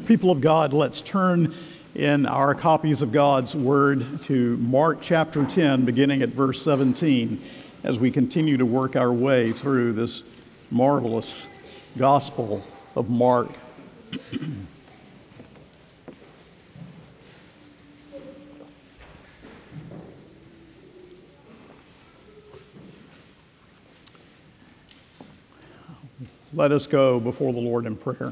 People of God, let's turn in our copies of God's Word to Mark chapter 10, beginning at verse 17, as we continue to work our way through this marvelous Gospel of Mark. Let us go before the Lord in prayer.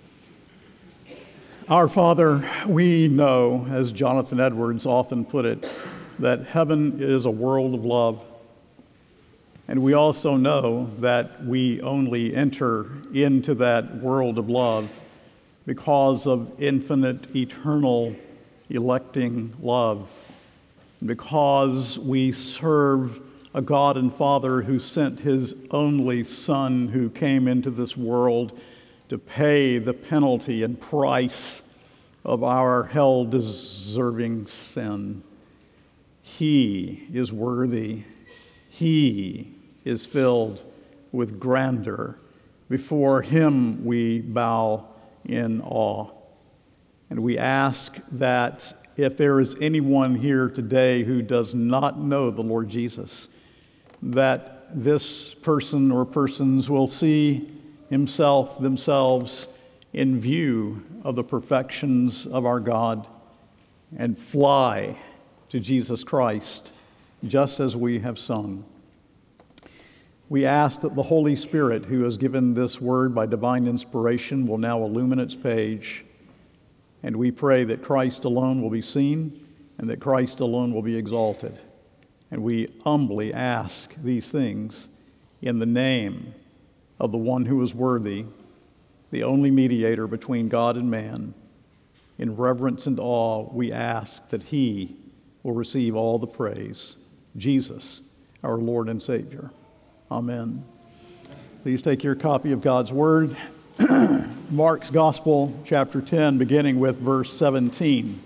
Our Father, we know, as Jonathan Edwards often put it, that heaven is a world of love. And we also know that we only enter into that world of love because of infinite, eternal, electing love. Because we serve a God and Father who sent his only Son, who came into this world to pay the penalty and price of our hell-deserving sin. He is worthy. He is filled with grandeur. Before him we bow in awe. And we ask that if there is anyone here today who does not know the Lord Jesus, that this person or persons will see themselves in view of the perfections of our God and fly to Jesus Christ, just as we have sung. We ask that the Holy Spirit, who has given this word by divine inspiration, will now illumine its page, and we pray that Christ alone will be seen and that Christ alone will be exalted. And we humbly ask these things in the name of the one who is worthy, the only mediator between God and man. In reverence and awe, we ask that he will receive all the praise. Jesus, our Lord and Savior. Amen. Please take your copy of God's Word, Mark's Gospel, chapter 10, beginning with verse 17.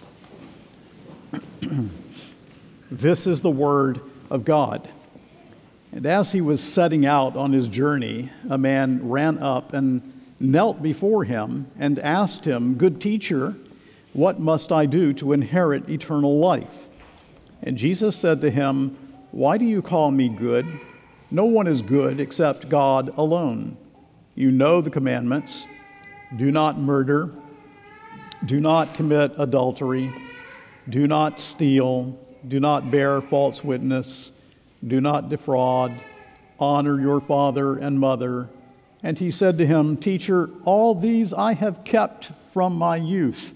This is the Word of God. And as he was setting out on his journey, a man ran up and knelt before him and asked him, "Good teacher, what must I do to inherit eternal life?" And Jesus said to him, "Why do you call me good? No one is good except God alone. You know the commandments. Do not murder. Do not commit adultery. Do not steal. Do not bear false witness. Do not defraud. Honor your father and mother." And he said to him, "Teacher, all these I have kept from my youth."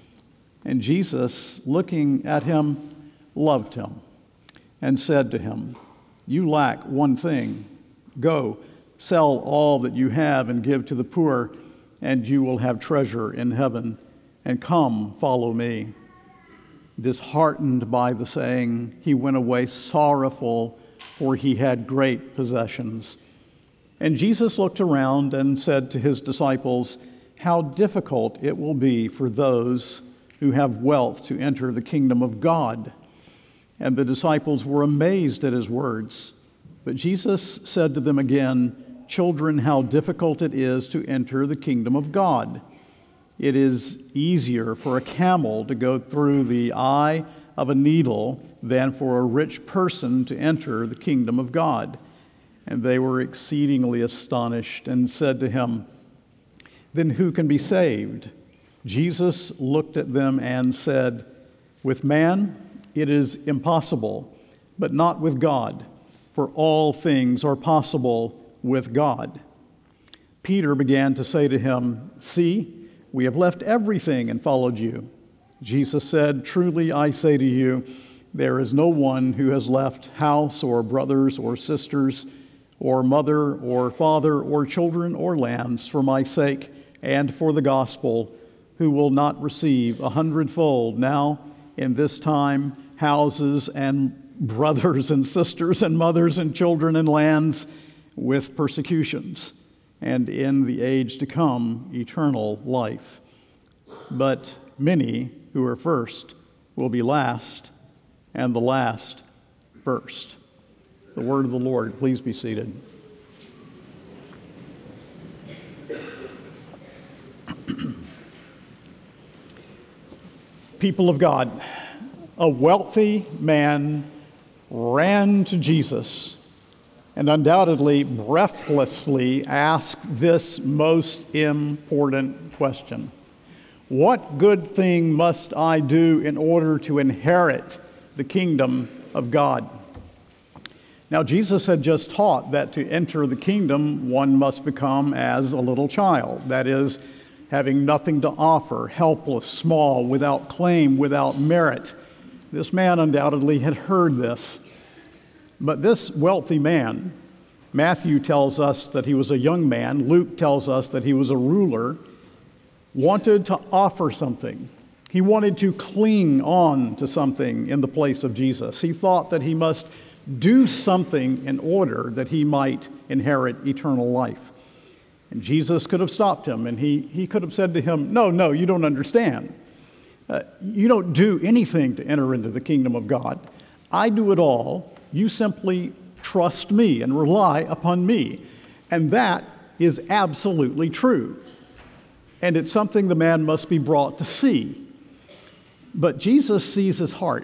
And Jesus, looking at him, loved him and said to him, "You lack one thing. Go, sell all that you have and give to the poor, and you will have treasure in heaven. And come, follow me." Disheartened by the saying, he went away sorrowful, for he had great possessions. And Jesus looked around and said to his disciples, "How difficult it will be for those who have wealth to enter the kingdom of God." And the disciples were amazed at his words. But Jesus said to them again, "Children, how difficult it is to enter the kingdom of God. It is easier for a camel to go through the eye of a needle than for a rich person to enter the kingdom of God." And they were exceedingly astonished and said to him, "Then who can be saved?" Jesus looked at them and said, "With man it is impossible, but not with God, for all things are possible with God." Peter began to say to him, "See, we have left everything and followed you." Jesus said, "Truly I say to you, there is no one who has left house or brothers or sisters or mother or father or children or lands for my sake and for the gospel, who will not receive 100-fold now in this time houses and brothers and sisters and mothers and children and lands with persecutions, and in the age to come eternal life. But many who are first will be last, and the last first." The word of the Lord. Please be seated. People of God, a wealthy man ran to Jesus and undoubtedly breathlessly asked this most important question: what good thing must I do in order to inherit the kingdom of God? Now, Jesus had just taught that to enter the kingdom, one must become as a little child. That is, having nothing to offer, helpless, small, without claim, without merit. This man undoubtedly had heard this. But this wealthy man, Matthew tells us that he was a young man, Luke tells us that he was a ruler, wanted to offer something. He wanted to cling on to something in the place of Jesus. He thought that he must do something in order that he might inherit eternal life. And Jesus could have stopped him, and he could have said to him, no, you don't understand. You don't do anything to enter into the kingdom of God. I do it all. You simply trust me and rely upon me. And that is absolutely true. And it's something the man must be brought to see. But Jesus sees his heart.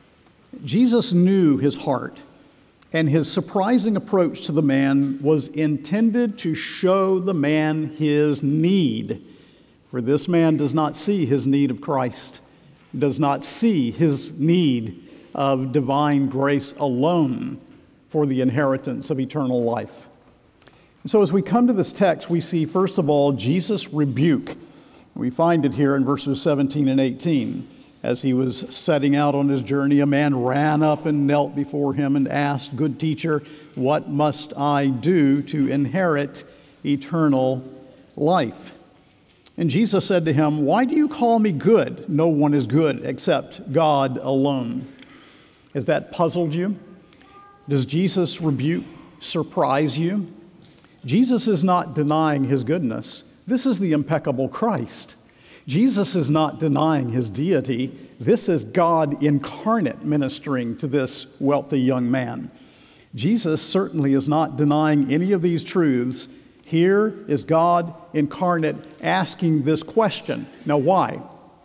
Jesus knew his heart. And his surprising approach to the man was intended to show the man his need. For this man does not see his need of Christ, does not see his need of divine grace alone for the inheritance of eternal life. And so as we come to this text, we see, first of all, Jesus' rebuke. We find it here in verses 17 and 18. As he was setting out on his journey, a man ran up and knelt before him and asked, "Good teacher, what must I do to inherit eternal life?" And Jesus said to him, "Why do you call me good? No one is good except God alone." Has that puzzled you? Does Jesus' rebuke surprise you? Jesus is not denying his goodness. This is the impeccable Christ. Jesus is not denying his deity. This is God incarnate ministering to this wealthy young man. Jesus certainly is not denying any of these truths. Here is God incarnate asking this question. Now, why?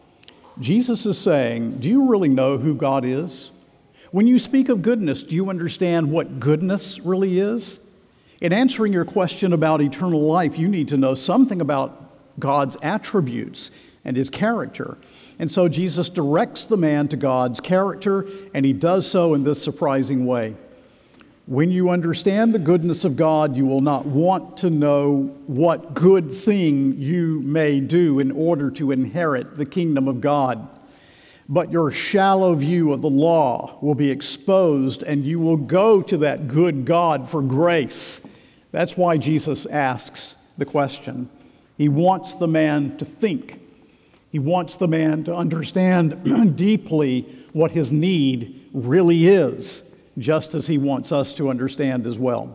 Jesus is saying, do you really know who God is? When you speak of goodness, do you understand what goodness really is? In answering your question about eternal life, you need to know something about God's attributes and his character. And so Jesus directs the man to God's character, and he does so in this surprising way. When you understand the goodness of God, you will not want to know what good thing you may do in order to inherit the kingdom of God. But your shallow view of the law will be exposed, and you will go to that good God for grace. That's why Jesus asks the question. He wants the man to think. He wants the man to understand deeply what his need really is, just as he wants us to understand as well.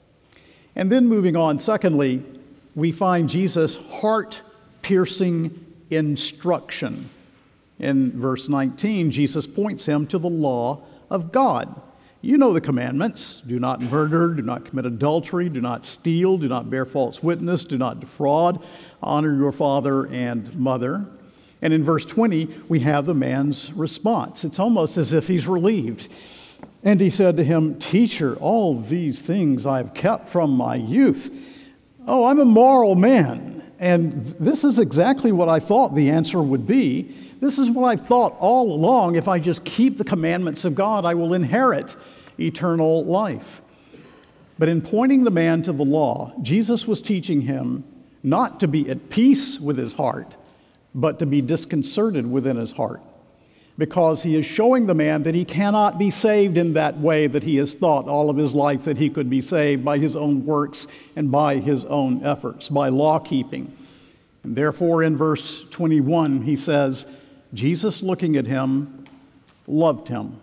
And then moving on, secondly, we find Jesus' heart-piercing instruction. In verse 19, Jesus points him to the law of God. You know the commandments: do not murder, do not commit adultery, do not steal, do not bear false witness, do not defraud, honor your father and mother. And in verse 20, we have the man's response. It's almost as if he's relieved. And he said to him, "Teacher, all these things I have kept from my youth." Oh, I'm a moral man. And this is exactly what I thought the answer would be. This is what I thought all along. If I just keep the commandments of God, I will inherit eternal life. But in pointing the man to the law, Jesus was teaching him not to be at peace with his heart, but to be disconcerted within his heart, because he is showing the man that he cannot be saved in that way that he has thought all of his life that he could be saved, by his own works and by his own efforts, by law keeping. And therefore, in verse 21, he says, Jesus, looking at him, loved him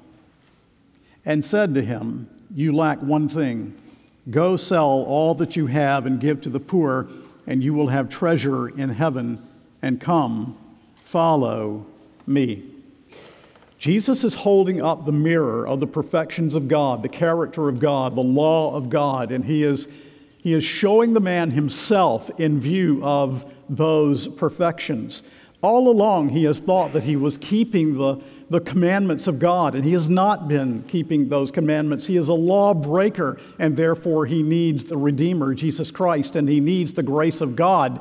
and said to him, "You lack one thing. Go sell all that you have and give to the poor, and you will have treasure in heaven, and come, follow me." Jesus is holding up the mirror of the perfections of God, the character of God, the law of God, and he is showing the man himself in view of those perfections. All along, he has thought that he was keeping the commandments of God, and he has not been keeping those commandments. He is a lawbreaker, and therefore he needs the Redeemer, Jesus Christ, and he needs the grace of God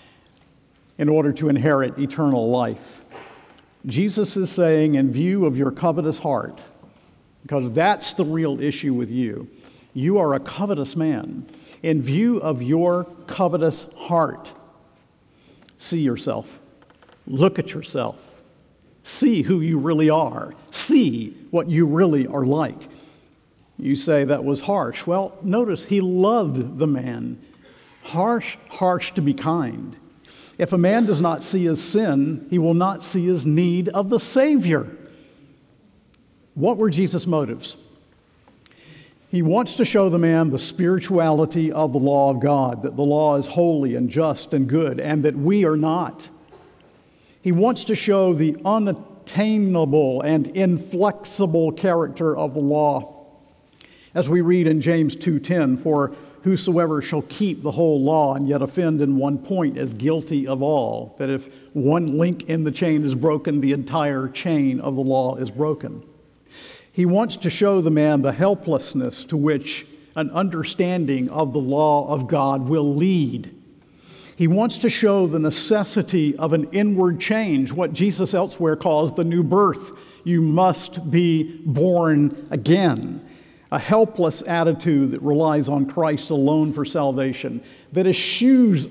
in order to inherit eternal life. Jesus is saying, in view of your covetous heart, because that's the real issue with you, you are a covetous man. In view of your covetous heart, see yourself. Look at yourself. See who you really are. See what you really are like. You say that was harsh. Well, notice he loved the man. Harsh to be kind. If a man does not see his sin, he will not see his need of the Savior. What were Jesus' motives? He wants to show the man the spirituality of the law of God, that the law is holy and just and good, and that we are not. He wants to show the unattainable and inflexible character of the law. As we read in James 2:10, for whosoever shall keep the whole law and yet offend in one point is guilty of all. That if one link in the chain is broken, the entire chain of the law is broken. He wants to show the man the helplessness to which an understanding of the law of God will lead. He wants to show the necessity of an inward change, what Jesus elsewhere calls the new birth. You must be born again. A helpless attitude that relies on Christ alone for salvation, that eschews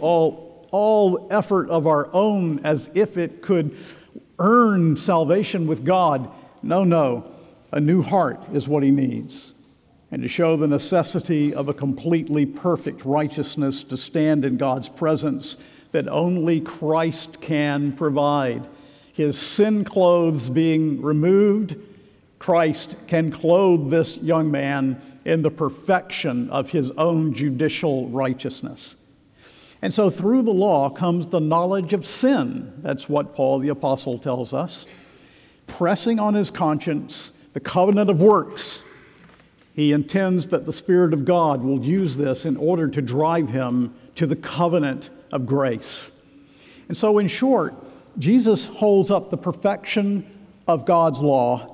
all effort of our own as if it could earn salvation with God. No. A new heart is what he needs. And to show the necessity of a completely perfect righteousness to stand in God's presence that only Christ can provide. His sin clothes being removed, Christ can clothe this young man in the perfection of his own judicial righteousness. And so through the law comes the knowledge of sin. That's what Paul the Apostle tells us. Pressing on his conscience the covenant of works, he intends that the Spirit of God will use this in order to drive him to the covenant of grace. And so in short, Jesus holds up the perfection of God's law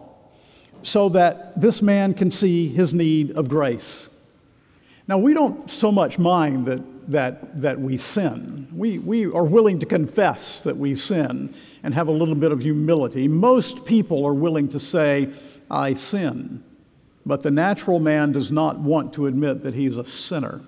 so that this man can see his need of grace. Now, we don't so much mind that we sin. We are willing to confess that we sin and have a little bit of humility. Most people are willing to say, I sin. But the natural man does not want to admit that he's a sinner.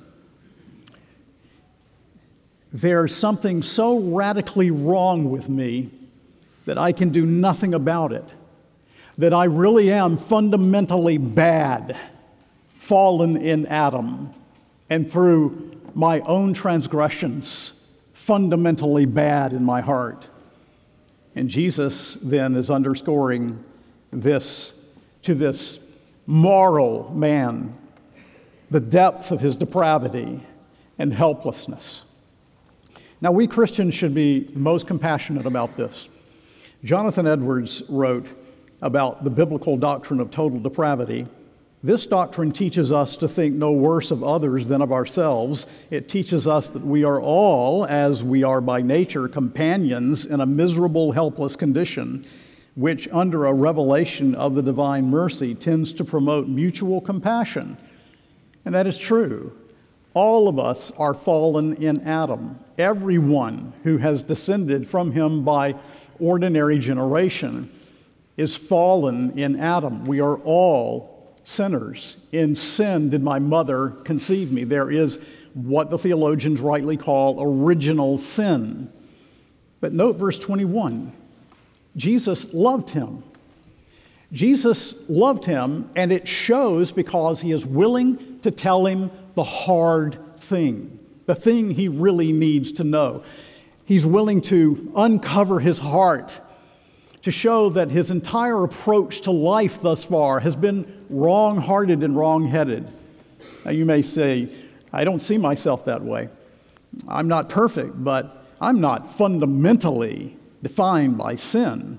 There's something so radically wrong with me that I can do nothing about it. That I really am fundamentally bad, fallen in Adam, and through my own transgressions, fundamentally bad in my heart. And Jesus then is underscoring this to this moral man, the depth of his depravity and helplessness. Now, we Christians should be most compassionate about this. Jonathan Edwards wrote about the biblical doctrine of total depravity. This doctrine teaches us to think no worse of others than of ourselves. It teaches us that we are all, as we are by nature, companions in a miserable, helpless condition, which under a revelation of the divine mercy tends to promote mutual compassion. And that is true. All of us are fallen in Adam. Everyone who has descended from him by ordinary generation is fallen in Adam. We are all sinners. In sin did my mother conceive me. There is what the theologians rightly call original sin. But note verse 21. Jesus loved him. Jesus loved him, and it shows because he is willing to tell him the hard thing, the thing he really needs to know. He's willing to uncover his heart to show that his entire approach to life thus far has been wrong-hearted and wrong-headed. Now you may say, I don't see myself that way. I'm not perfect, but I'm not fundamentally defined by sin.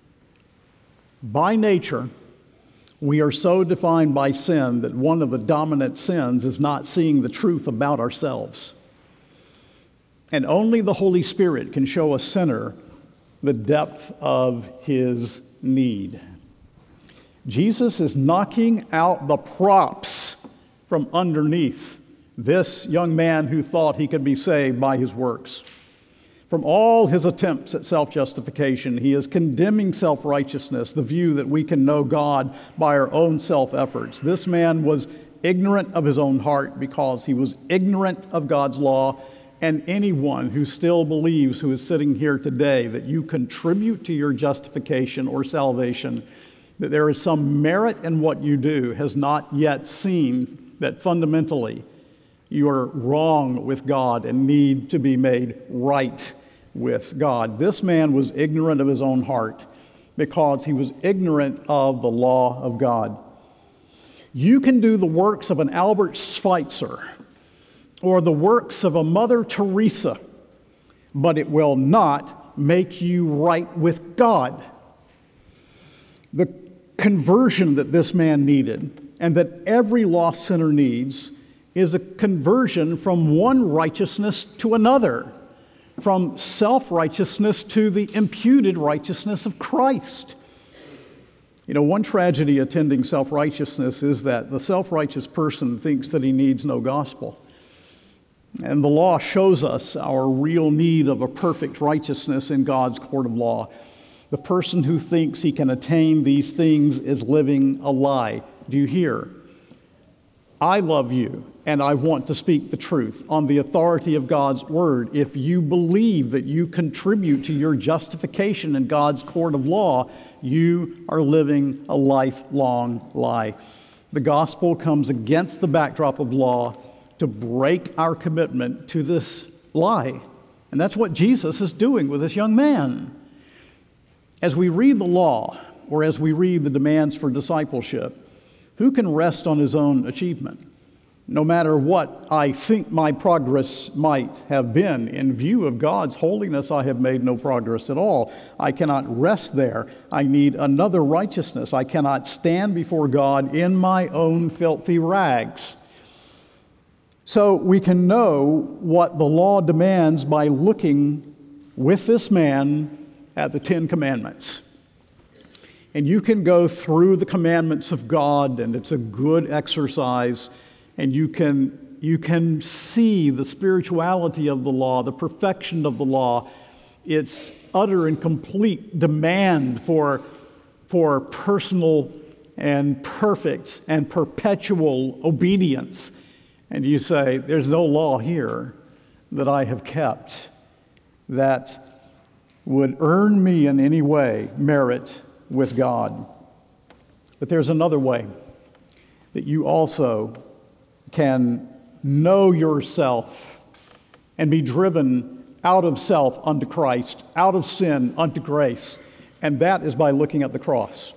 By nature, we are so defined by sin that one of the dominant sins is not seeing the truth about ourselves. And only the Holy Spirit can show a sinner the depth of his need. Jesus is knocking out the props from underneath this young man who thought he could be saved by his works. From all his attempts at self-justification, he is condemning self-righteousness, the view that we can know God by our own self-efforts. This man was ignorant of his own heart because he was ignorant of God's law, and anyone who still believes, who is sitting here today, that you contribute to your justification or salvation, that there is some merit in what you do, has not yet seen that fundamentally you are wrong with God and need to be made right with God. This man was ignorant of his own heart because he was ignorant of the law of God. You can do the works of an Albert Schweitzer or the works of a Mother Teresa, but it will not make you right with God. The conversion that this man needed, and that every lost sinner needs, is a conversion from one righteousness to another, from self-righteousness to the imputed righteousness of Christ. You know, one tragedy attending self-righteousness is that the self-righteous person thinks that he needs no gospel. And the law shows us our real need of a perfect righteousness in God's court of law. The person who thinks he can attain these things is living a lie. Do you hear? I love you, and I want to speak the truth on the authority of God's word. If you believe that you contribute to your justification in God's court of law, you are living a lifelong lie. The gospel comes against the backdrop of law to break our commitment to this lie. And that's what Jesus is doing with this young man. As we read the law, or as we read the demands for discipleship, who can rest on his own achievement? No matter what I think my progress might have been, in view of God's holiness, I have made no progress at all. I cannot rest there. I need another righteousness. I cannot stand before God in my own filthy rags. So we can know what the law demands by looking with this man at the Ten Commandments. And you can go through the commandments of God, and it's a good exercise, and you can see the spirituality of the law, the perfection of the law, its utter and complete demand for personal and perfect and perpetual obedience. And you say, there's no law here that I have kept that would earn me in any way merit with God. But there's another way that you also can know yourself and be driven out of self unto Christ, out of sin unto grace, and that is by looking at the cross.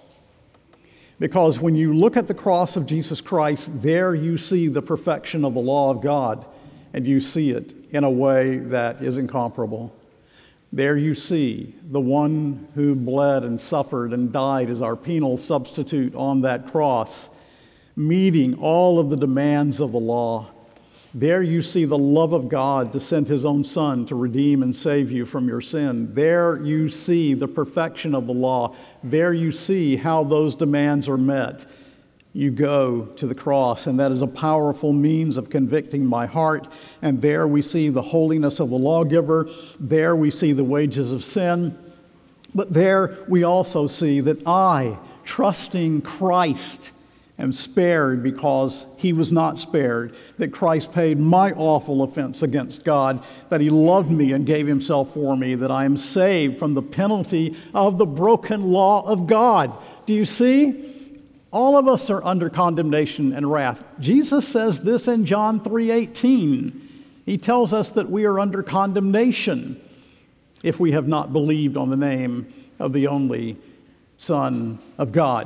Because when you look at the cross of Jesus Christ, there you see the perfection of the law of God, and you see it in a way that is incomparable. There you see the one who bled and suffered and died as our penal substitute on that cross, meeting all of the demands of the law. There you see the love of God to send his own Son to redeem and save you from your sin. There you see the perfection of the law. There you see how those demands are met. You go to the cross, and that is a powerful means of convicting my heart. And there we see the holiness of the lawgiver. There we see the wages of sin. But there we also see that I, trusting Christ, am spared because he was not spared, that Christ paid my awful offense against God, that he loved me and gave himself for me, that I am saved from the penalty of the broken law of God. Do you see? All of us are under condemnation and wrath. Jesus says this in John 3:18. He tells us that we are under condemnation if we have not believed on the name of the only Son of God.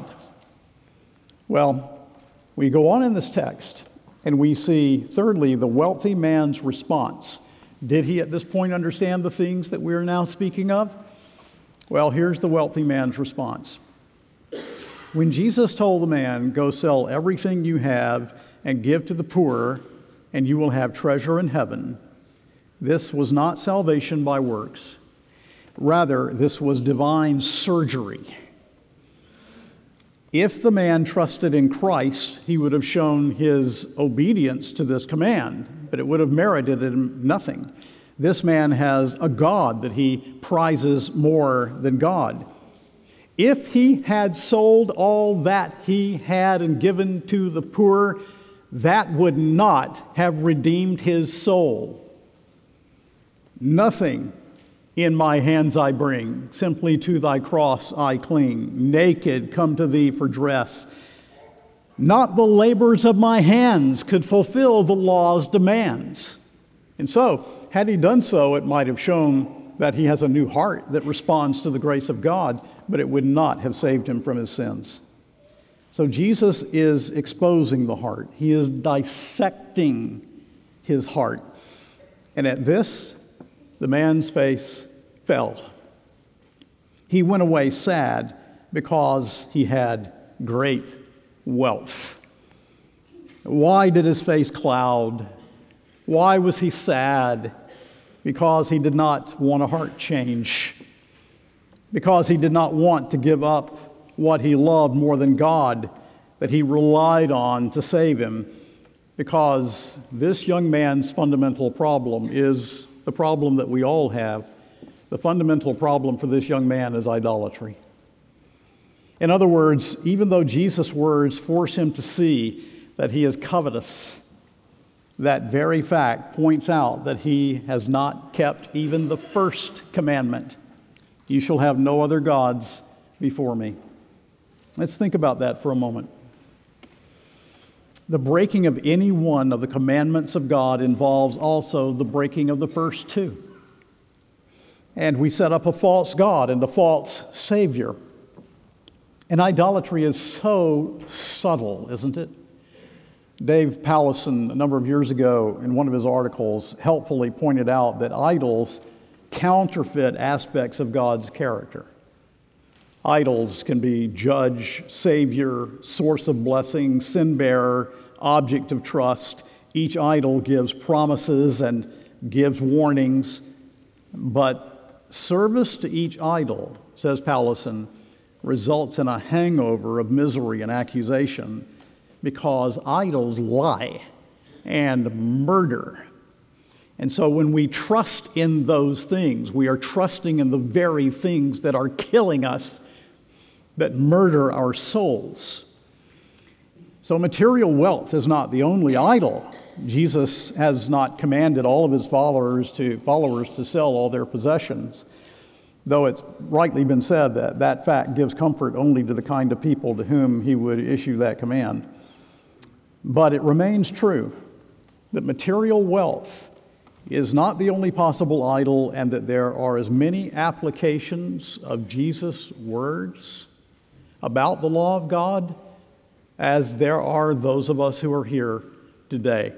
Well, we go on in this text, and we see, thirdly, the wealthy man's response. Did he at this point understand the things that we are now speaking of? Well, here's the wealthy man's response. When Jesus told the man, "Go sell everything you have and give to the poor, and you will have treasure in heaven," this was not salvation by works. Rather, this was divine surgery. If the man trusted in Christ, he would have shown his obedience to this command, but it would have merited him nothing. This man has a God that he prizes more than God. If he had sold all that he had and given to the poor, that would not have redeemed his soul. Nothing in my hands I bring, simply to thy cross I cling. Naked come to thee for dress. Not the labors of my hands could fulfill the law's demands. And so, had he done so, it might have shown that he has a new heart that responds to the grace of God, but it would not have saved him from his sins. So Jesus is exposing the heart. He is dissecting his heart. And at this, the man's face fell. He went away sad because he had great wealth. Why did his face cloud? Why was he sad? Because he did not want a heart change. Because he did not want to give up what he loved more than God, that he relied on to save him. Because this young man's fundamental problem is the problem that we all have. The fundamental problem for this young man is idolatry. In other words, even though Jesus' words force him to see that he is covetous, that very fact points out that he has not kept even the first commandment. You shall have no other gods before me. Let's think about that for a moment. The breaking of any one of the commandments of God involves also the breaking of the first two. And we set up a false god and a false savior. And idolatry is so subtle, isn't it? Dave Pallison, a number of years ago, in one of his articles, helpfully pointed out that idols counterfeit aspects of God's character. Idols can be judge, savior, source of blessing, sin bearer, object of trust. Each idol gives promises and gives warnings, but service to each idol, says Pallison, results in a hangover of misery and accusation because idols lie and murder. And so when we trust in those things, we are trusting in the very things that are killing us, that murder our souls. So material wealth is not the only idol. Jesus has not commanded all of his followers to sell all their possessions, though it's rightly been said that that fact gives comfort only to the kind of people to whom he would issue that command. But it remains true that material wealth is not the only possible idol, and that there are as many applications of Jesus' words about the law of God as there are those of us who are here today.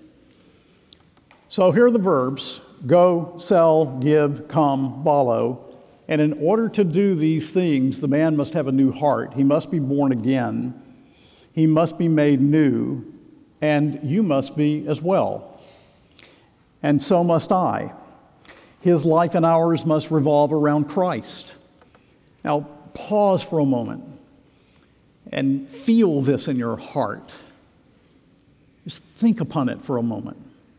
So here are the verbs: go, sell, give, come, follow. And in order to do these things, the man must have a new heart. He must be born again. He must be made new. And you must be as well. And so must I. His life and ours must revolve around Christ. Now, pause for a moment and feel this in your heart. Just think upon it for a moment.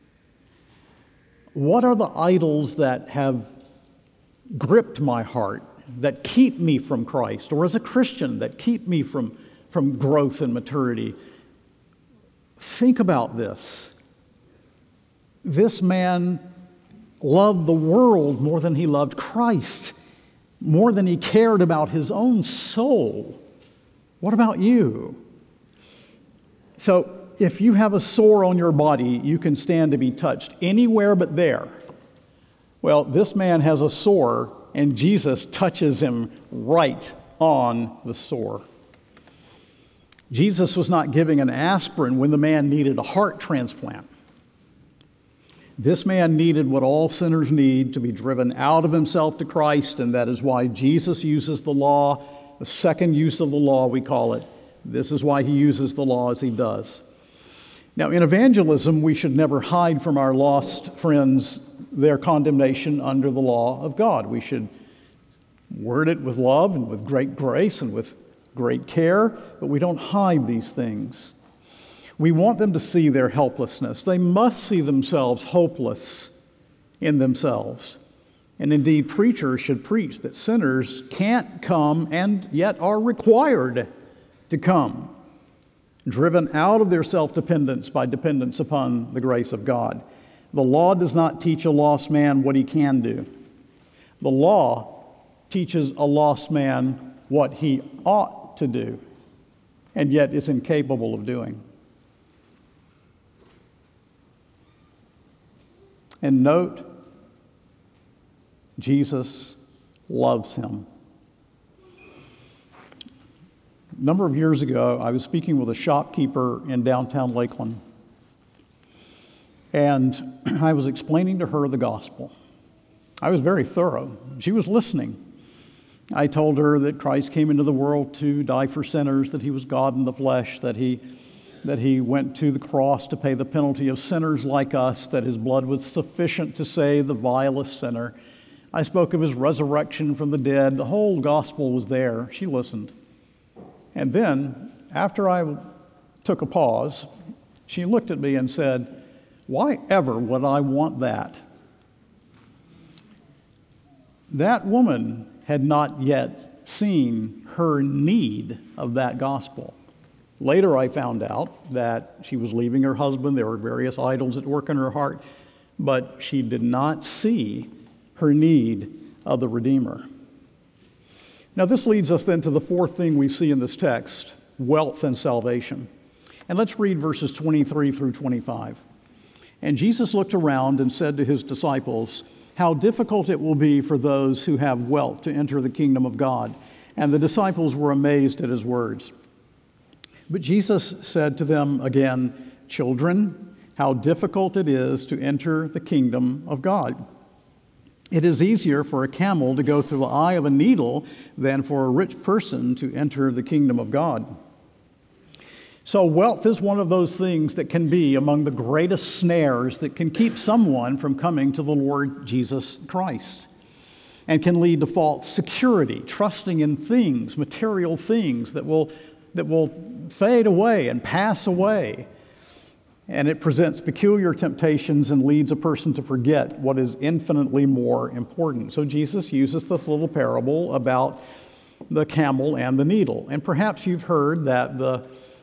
What are the idols that have gripped my heart, that keep me from Christ, or as a Christian, that keep me from growth and maturity? Think about this. This man loved the world more than he loved Christ, more than he cared about his own soul. What about you? So, if you have a sore on your body, you can stand to be touched anywhere but there. Well, this man has a sore, and Jesus touches him right on the sore. Jesus was not giving an aspirin when the man needed a heart transplant. This man needed what all sinners need, to be driven out of himself to Christ, and that is why Jesus uses the law, the second use of the law, we call it. This is why he uses the law as he does. Now, in evangelism, we should never hide from our lost friends their condemnation under the law of God. We should word it with love and with great grace and with great care, but we don't hide these things. We want them to see their helplessness. They must see themselves hopeless in themselves. And indeed, preachers should preach that sinners can't come and yet are required to come, driven out of their self-dependence by dependence upon the grace of God. The law does not teach a lost man what he can do. The law teaches a lost man what he ought to do, and yet is incapable of doing. And note, Jesus loves him. A number of years ago, I was speaking with a shopkeeper in downtown Lakeland, and I was explaining to her the gospel. I was very thorough. She was listening. I told her that Christ came into the world to die for sinners, that he was God in the flesh, that he went to the cross to pay the penalty of sinners like us, that his blood was sufficient to save the vilest sinner. I spoke of his resurrection from the dead. The whole gospel was there. She listened. And then, after I took a pause, she looked at me and said, "Why ever would I want that?" That woman had not yet seen her need of that gospel. Later I found out that she was leaving her husband. There were various idols at work in her heart, but she did not see her need of the Redeemer. Now this leads us then to the fourth thing we see in this text, wealth and salvation. And let's read verses 23 through 25. And Jesus looked around and said to his disciples, "How difficult it will be for those who have wealth to enter the kingdom of God." And the disciples were amazed at his words. But Jesus said to them again, "Children, how difficult it is to enter the kingdom of God. It is easier for a camel to go through the eye of a needle than for a rich person to enter the kingdom of God." So wealth is one of those things that can be among the greatest snares that can keep someone from coming to the Lord Jesus Christ, and can lead to false security, trusting in things, material things that will fade away and pass away. And it presents peculiar temptations and leads a person to forget what is infinitely more important. So Jesus uses this little parable about the camel and the needle. And perhaps you've heard that the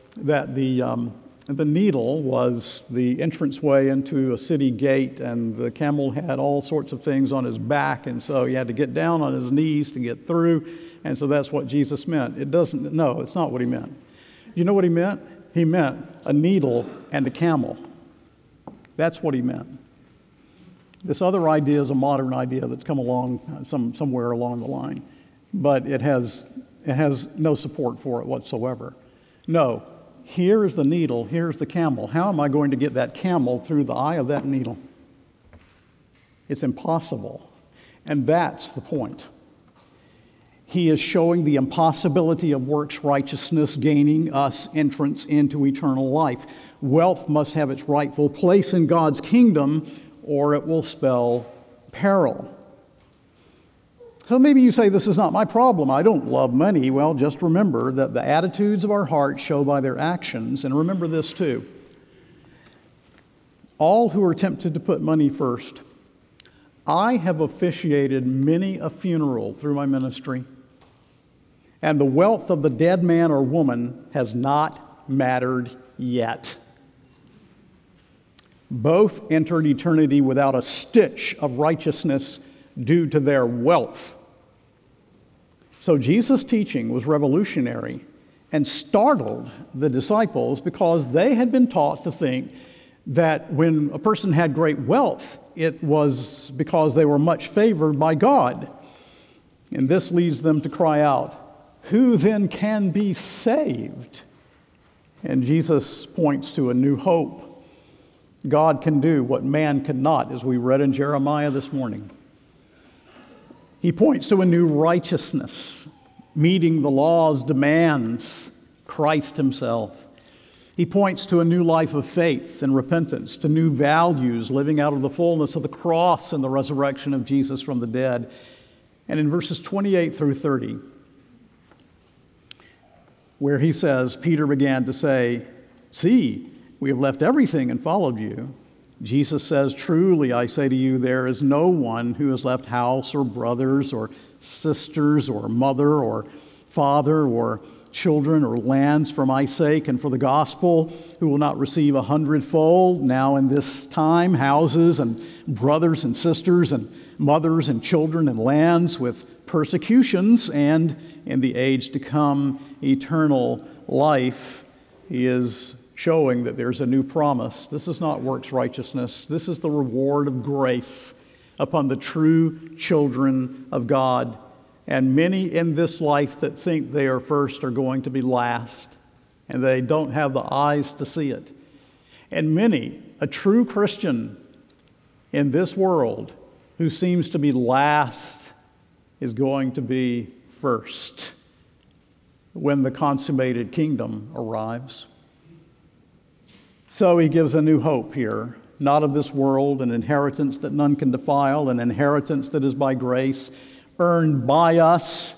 needle was the entranceway into a city gate, and the camel had all sorts of things on his back, and so he had to get down on his knees to get through, and so that's what Jesus meant. It's not what he meant. You know what he meant? He meant a needle and a camel. That's what he meant. This other idea is a modern idea that's come along somewhere along the line, but it has no support for it whatsoever. No, here is the needle, here's the camel. How am I going to get that camel through the eye of that needle? It's impossible. And that's the point. He is showing the impossibility of works righteousness gaining us entrance into eternal life. Wealth must have its rightful place in God's kingdom, or it will spell peril. So maybe you say, "This is not my problem. I don't love money." Well, just remember that the attitudes of our heart show by their actions. And remember this too. All who are tempted to put money first. I have officiated many a funeral through my ministry, and the wealth of the dead man or woman has not mattered yet. Both entered eternity without a stitch of righteousness due to their wealth. So Jesus' teaching was revolutionary and startled the disciples, because they had been taught to think that when a person had great wealth, it was because they were much favored by God. And this leads them to cry out, "Who then can be saved?" And Jesus points to a new hope. God can do what man cannot, as we read in Jeremiah this morning. He points to a new righteousness, meeting the law's demands, Christ himself. He points to a new life of faith and repentance, to new values, living out of the fullness of the cross and the resurrection of Jesus from the dead. And in verses 28 through 30, where he says, Peter began to say, "See, we have left everything and followed you." Jesus says, "Truly, I say to you, there is no one who has left house or brothers or sisters or mother or father or children or lands for my sake and for the gospel, who will not receive 100-fold now in this time, houses and brothers and sisters and mothers and children and lands with persecutions, and in the age to come, eternal life." He is showing that there's a new promise. This is not works righteousness. This is the reward of grace upon the true children of God. And many in this life that think they are first are going to be last, and they don't have the eyes to see it. And many, a true Christian in this world who seems to be last, is going to be first when the consummated kingdom arrives. So he gives a new hope here, not of this world, an inheritance that none can defile, an inheritance that is by grace, earned by us.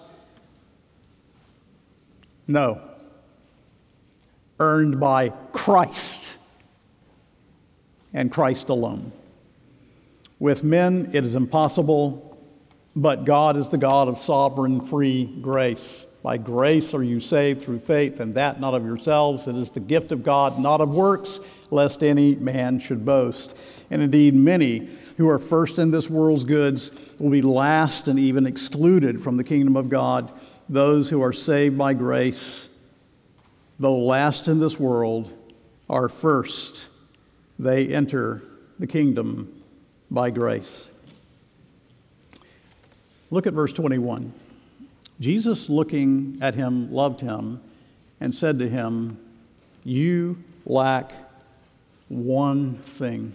No. Earned by Christ, and Christ alone. With men it is impossible, but God is the God of sovereign free grace. By grace are you saved through faith, and that not of yourselves. It is the gift of God, not of works, lest any man should boast. And indeed, many who are first in this world's goods will be last and even excluded from the kingdom of God. Those who are saved by grace, though last in this world, are first. They enter the kingdom by grace. Look at verse 21. Jesus, looking at him, loved him and said to him, "You lack one thing."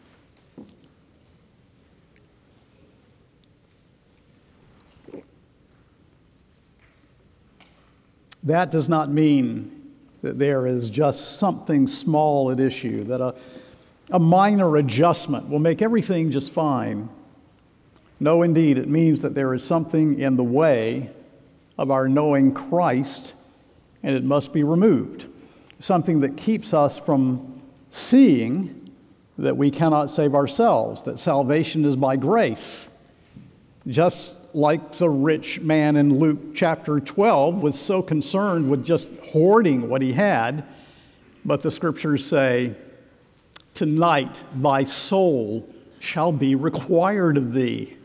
That does not mean that there is just something small at issue, that a minor adjustment will make everything just fine. No, indeed, it means that there is something in the way of our knowing Christ, and it must be removed. Something that keeps us from seeing that we cannot save ourselves, that salvation is by grace. Just like the rich man in Luke chapter 12 was so concerned with just hoarding what he had, but the scriptures say, "Tonight thy soul shall be required of thee."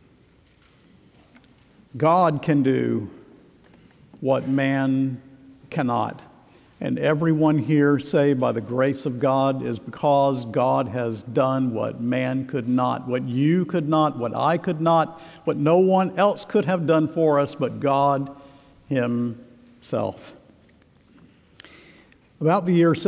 God can do what man cannot. And everyone here saved by the grace of God is because God has done what man could not, what you could not, what I could not, what no one else could have done for us but God himself. About the year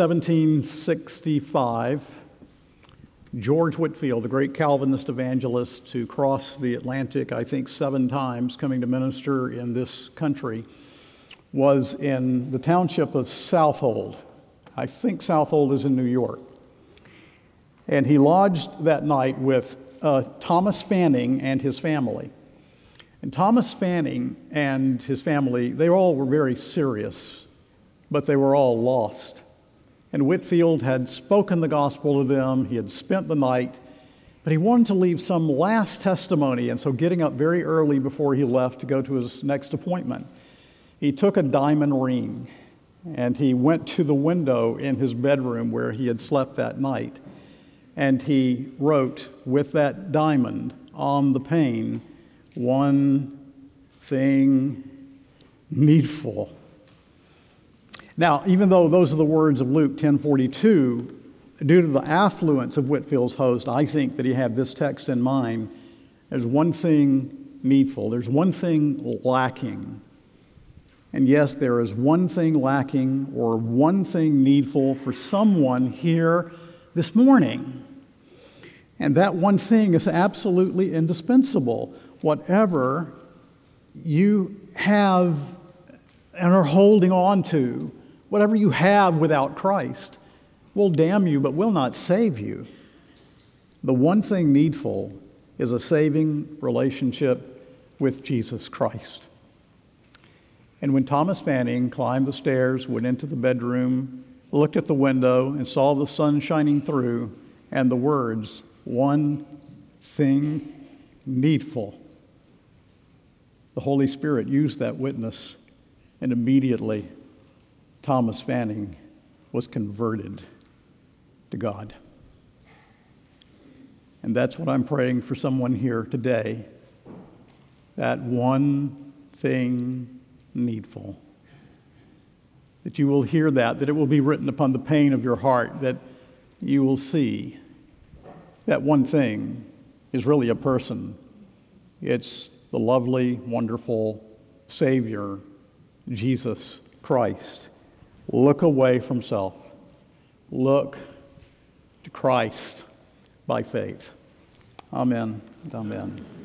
1765, George Whitefield, the great Calvinist evangelist who crossed the Atlantic, I think 7 times, coming to minister in this country, was in the township of Southold. I think Southold is in New York. And he lodged that night with Thomas Fanning and his family. And Thomas Fanning and his family, they all were very serious, but they were all lost. And Whitefield had spoken the gospel to them. He had spent the night, but he wanted to leave some last testimony. And so getting up very early before he left to go to his next appointment, he took a diamond ring and he went to the window in his bedroom where he had slept that night. And he wrote with that diamond on the pane, "One thing needful." Now, even though those are the words of Luke 10:42, due to the affluence of Whitefield's host, I think that he had this text in mind. There's one thing needful. There's one thing lacking. And yes, there is one thing lacking or one thing needful for someone here this morning. And that one thing is absolutely indispensable. Whatever you have and are holding on to, whatever you have without Christ, will damn you but will not save you. The one thing needful is a saving relationship with Jesus Christ. And when Thomas Fanning climbed the stairs, went into the bedroom, looked at the window, and saw the sun shining through, and the words, "One thing needful," the Holy Spirit used that witness, and immediately Thomas Fanning was converted to God. And that's what I'm praying for someone here today, that one thing needful. That you will hear that it will be written upon the pane of your heart, that you will see that one thing is really a person. It's the lovely, wonderful Savior, Jesus Christ. Look away from self. Look to Christ by faith. Amen. Amen.